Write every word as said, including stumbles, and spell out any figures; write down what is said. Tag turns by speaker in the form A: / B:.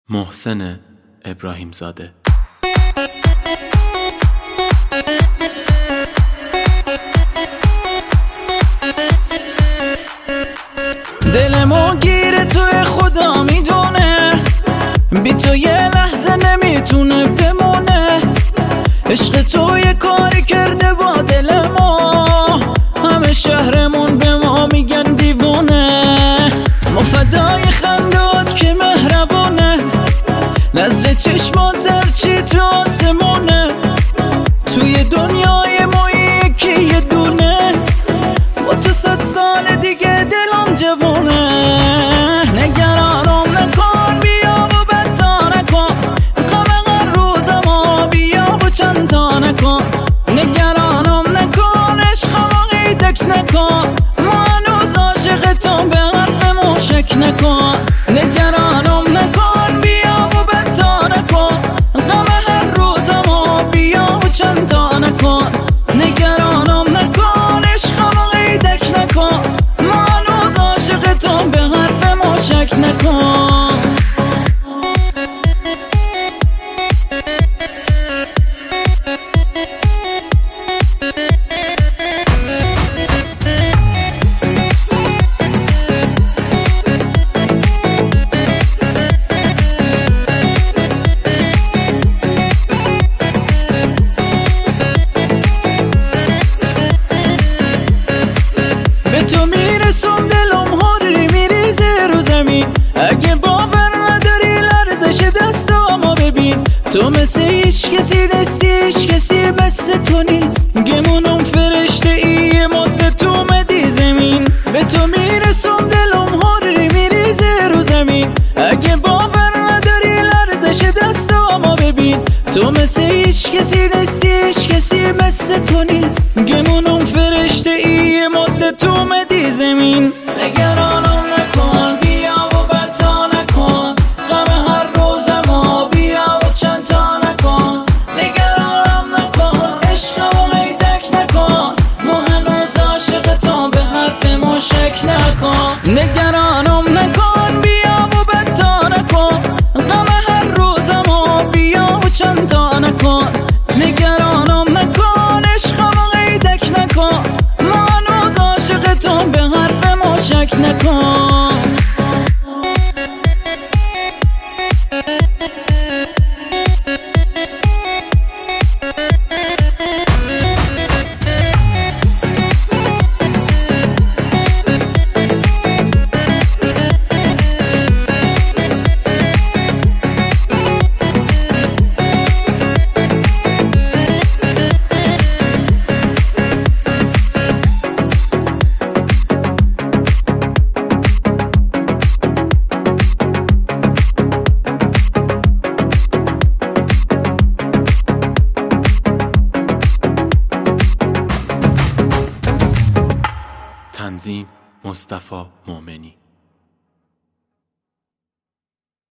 A: محسن ابراهیم زاده.
B: دلمو گیره توی خدا میدونه، بی تو یه لحظه نمیتونه بمونه. عشق تو یه کاری کرده با دل ما، همه شهرمون به ما میگن دیوونه. ما فدای خندات که مهربونه، نظر چشمات درچی تو آسمونه. توی دنیای ما یکی یه دونه، با تو صد سال دیگه دلم جوونه. نگرانم نکن، بیا و بتا نکن، غم هر روز ما بیا و چند تا نکن. نگرانم نکن، عشقم قیدک نکن، ما هنوز عاشقتم به حرفمون شک نکن. نگرانم نکن، بیا و بتا نکن، غم هر روز ما بیا و چند تا نکن. نگرانم نکن، عشقم قیدک نکن، ما هنوز عاشقتم به حرفمون شک نکن. به تو میرسم دلم هاری میریزه رو زمین، اگه باور نداری لرزش دستامو ببین. تو مثل هیچ کسی نیستی، هیچ کسی مثل تو نیست، گمونم فرشته ای مدت اومدی زمین. به تو میرسم دلم هاری میریزه رو زمین، اگه باور نداری لرزش دستامو ببین. تو مثل هیچ کسی نیستی، هیچ کسی مثل تو نیست، گمونم فرشته ای مدت اومدی زمین. نگرانم نکن، بیا و بتا نکن، غم هر روز ما بیا و چند تا نکن. نگرانم نکن، عشقمو قیدک نکن، ما هنوز عاشقتم به حرفمون شک نکن. نگرانم نکن، بیا و بتا نکن، غم هر روز ما بیا و چند تا نکن. نگرانم نکن، عشقمو قیدک نکن، ما هنوز عاشقتم به حرفمون شک نکن.
A: تنظیم مصطفی مومنی.